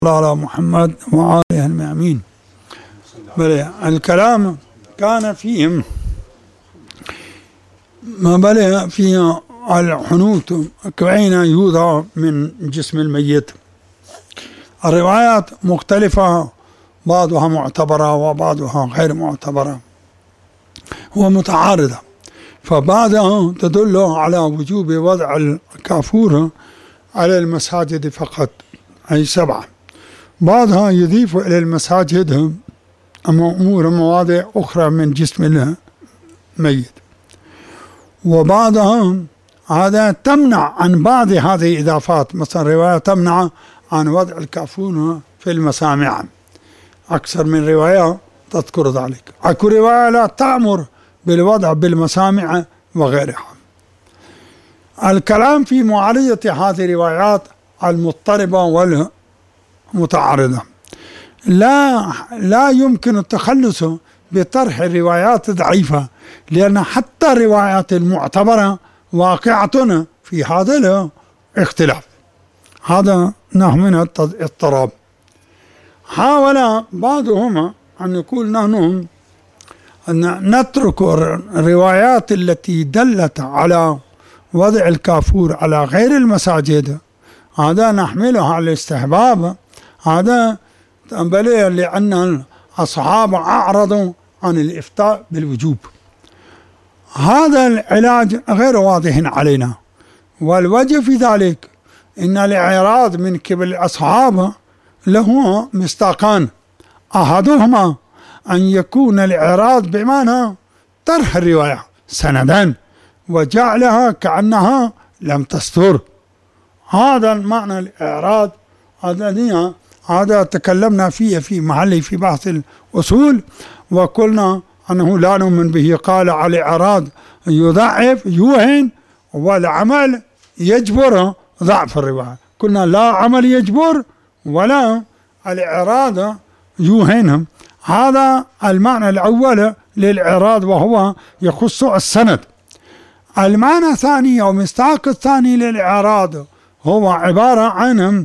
على محمد وآله المأمين. الكلام كان فيهم ما بلغ في الحنوت كأين يوضع من جسم الميت. الروايات مختلفة، بعضها معتبرة وبعضها غير معتبرة ومتعارضة، فبعضها تدل على وجوب وضع الكافور على المساجد فقط، أي 7. بعضها يضيف إلى المساجد أمور مواضع أخرى من جسم الميت، وبعضها هذا تمنع عن بعض هذه الإضافات. مثلا رواية تمنع عن وضع الكافور في المسامع، أكثر من رواية تذكر ذلك. أكو رواية لا تأمر بالوضع بالمسامع وغيرها. الكلام في معارضة هذه الروايات المضطربة والمتعارضة. لا يمكن التخلص بطرح الروايات الضعيفة، لأن حتى الروايات المعتبرة واقعة في هذا الاختلاف. هذا نوع من الاضطراب. حاول بعضهم أن يقول نحن أن نترك الروايات التي دلت على وضع الكافور على غير المساجد، هذا نحملها على الاستحباب، هذا لأن الصحابة أعرضوا عن الإفتاء بالوجوب. هذا العلاج غير واضح علينا، والوجه في ذلك إن الإعراض من قبل الأصحاب له مصداقان. أحدهما أن يكون الإعراض بمعنى طرح الرواية سندا وجعلها كأنها لم تستر. هذا المعنى الإعراض هذا تكلمنا فيه في محله في بحث الأصول، وقلنا أنه لا نؤمن به. قال على الإعراض يضعف يوهن، والعمل يجبر ضعف الرواية. قلنا لا عمل يجبر ولا الإعراض يوهنهم. هذا المعنى الأول للإعراض، وهو يخص السند. المعنى الثاني أو مصداق الثاني للإعراض هو عبارة عن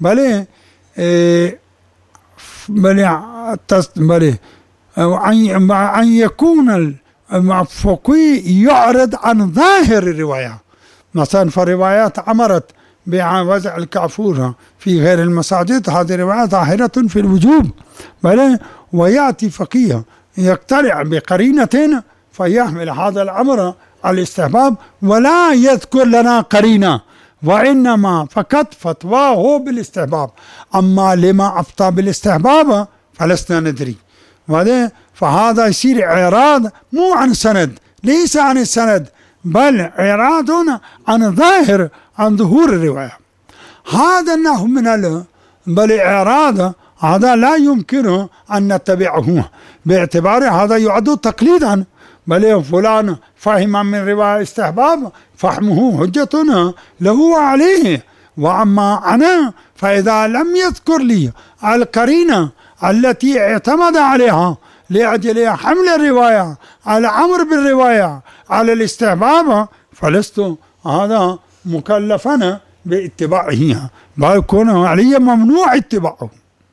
أن يكون المفقي يعرض عن ظاهر الرواية. مثلا فالروايات أمرت بوضع الكافور في غير المساجد، هذه الرواية ظاهرة في الوجوب، ويأتي فقيه يقترع بقرينة فيحمل هذا الأمر على الاستحباب ولا يذكر لنا قرينة، وإنما فقط فتواه بالاستحباب. أما لما أفتى بالاستحباب فلسنا ندري. فهذا يصير إعراض مو عن سند، ليس عن السند، بل إعراض عن ظاهر، عن ظهور الرواية. هذا النوع من بالإعراض هذا لا يمكن أن نتبعه، باعتبار هذا يعد تقليدا. بل فلان فهم من رواية استحباب فهمه حجة له وعليه، وأما أنا فإذا لم يذكر لي القرينة التي اعتمد عليها لأجل حمل الرواية على أمر بالرواية على الاستحباب، فلست هذا مكلفا باتباعه، بل يكون علي ممنوع اتباعه.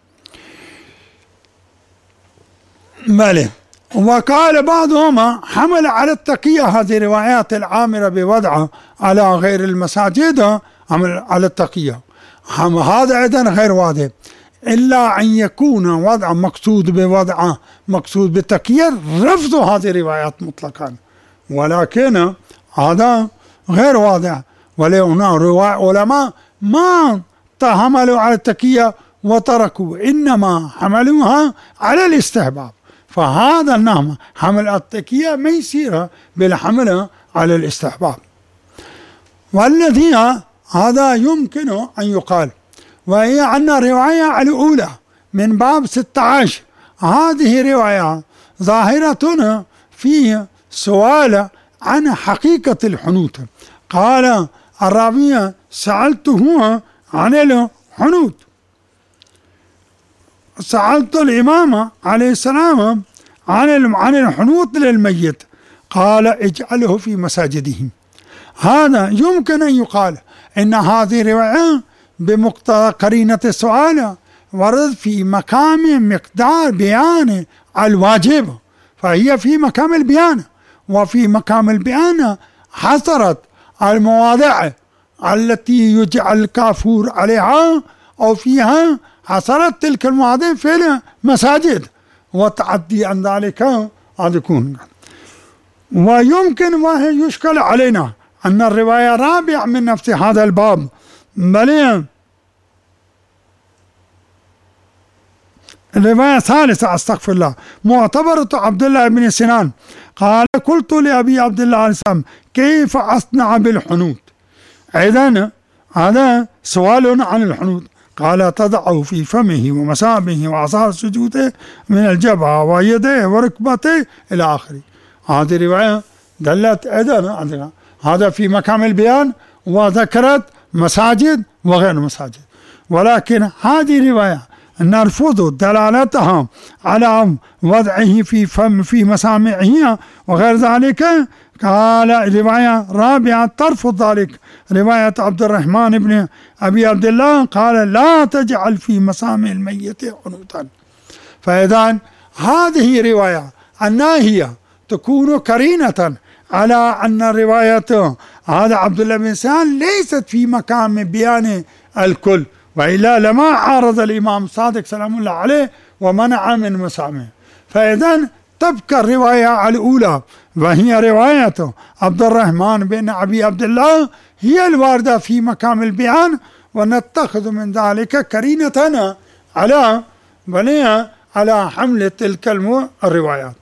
وقال بعضهم حمل على التقية هذه الروايات العامرة بوضعها على غير المساجد، حمل على التقية. هذا أيضا غير واضح، إلا أن يكون وضع مقصود بوضعه مقصود بالتقية رفض هذه الروايات مطلقا، ولكن هذا غير واضح. ولهنا علماء ما حملوا على التقية وتركوا، إنما حملوها على الاستحباب. فهذا النوع حمل التقية ما يصير بالحمل على الاستحباب. والذي هذا يمكن أن يقال، وهي أن الرواية الأولى من باب 16 هذه رواية ظاهرة في سؤال عن حقيقة الحنوت. قال الراوي سألته عن الحنوت، سألت الإمام عليه السلام عن الحنوت للميت، قال اجعله في مساجدهم. هذا يمكن أن يقال إن هذه رواية بمقتضى قرينة السؤال ورد في مقام مقدار بيان الواجب، فهي في مقام البيان، وفي مقام البيان حصرت المواضع التي يجعل الكافور عليها أو فيها، حصرت تلك المواضع في المساجد، وتعدي عن ذلك قد يكون. ويمكن وهي يشكل علينا أن الرواية رابعة من نفس هذا الباب، بل الرواية ثالثة أستغفر الله، معتبرة عبد الله بن سنان قال: قلت لأبي عبد الله عليه السلام: كيف أصنع بالحنوت؟ إذن هذا سؤال عن الحنوت. قال: تضعه في فمه ومسامه وأعصار سجوده من الجبهة ويديه وركبته إلى آخره. هذه رواية دلت إذن هذا في مقام البيان، وذكرت مساجد وغير مساجد، ولكن هذه رواية نرفض دلالتها على وضعه في فم في مسامعه وغير ذلك. قال رواية رابعة ترفض ذلك، رواية عبد الرحمن بن أبي عبد الله قال: لا تجعل في مسامع الميت حنوتا. فإذا هذه رواية الناهية تكون كرينة على أن رواية هذا عبد الله بن سهل ليست في مقام بيان الكل، وإلا لما عارض الإمام الصادق سلام الله عليه ومنع من مسامعه. فإذا تبقى الرواية الأولى وهي رواية عبد الرحمن بن أبي عبد الله هي الواردة في مقام البيان، ونتخذ من ذلك كرينة على حمل تلك الروايات.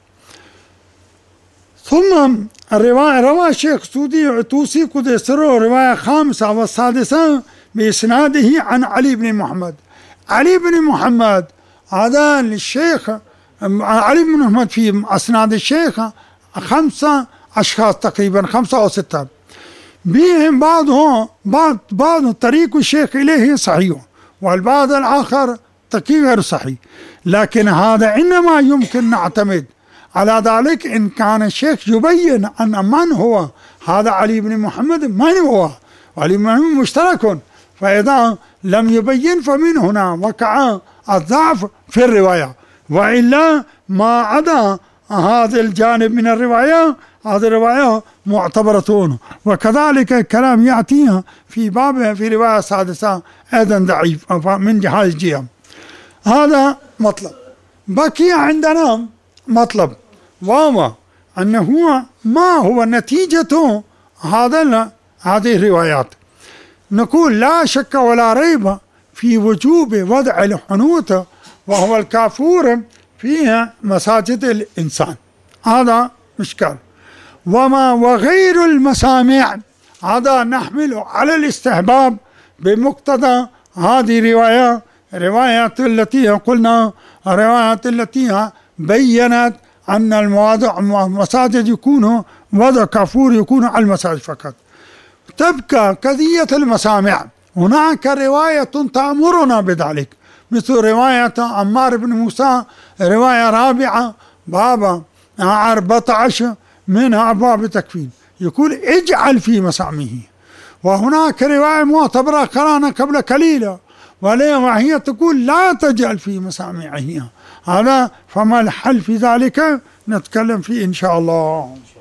ثم الرواية روى الشيخ توسي قدس سره رواية خامسة والسادسة بإسناده عن علي بن محمد. علي بن محمد هذا الشيخ علي بن محمد في أسناد الشيخ 5 أشخاص تقريبا، 5 أو 6، بهم بعض طريق الشيخ إليه صحيح، والبعض الآخر طريق غير صحيح. لكن هذا إنما يمكن نعتمد على ذلك إن كان الشيخ يبين أن من هو هذا علي بن محمد، من هو علي بن محمد مشترك، فإذا لم يبين فمن هنا وقع الضعف في الرواية، وإلا ما عدا هذا الجانب من الرواية هذه الرواية معتبرة. وكذلك الكلام يأتيها في بابها في رواية سادسة أيضا ضعيف من جهة الجهة. هذا مطلب. بقي عندنا مطلب، وهو أنه ما هو نتيجة هذه الروايات. نقول لا شك ولا ريب في وجوب وضع الحنوت وهو الكافور فيها مساجد الإنسان، هذا مشكل. وغير المسامع هذا نحمل على الاستحباب بمقتضى هذه روايات التي قلنا، روايات التي بينت أن المواضع مساجد يكون وضع كافور يكون على المساجد فقط. تبقى قضية المسامع، هناك رواية تأمرنا بذلك، مثل رواية عمار بن موسى، رواية رابعة باب 14 منها أبواب التكفين، يقول اجعل في مسامعه. وهناك رواية معتبرة قرانا قبل قليلا وهي تقول لا تجعل في مسامعه. هذا فما الحل في ذلك نتكلم فيه إن شاء الله.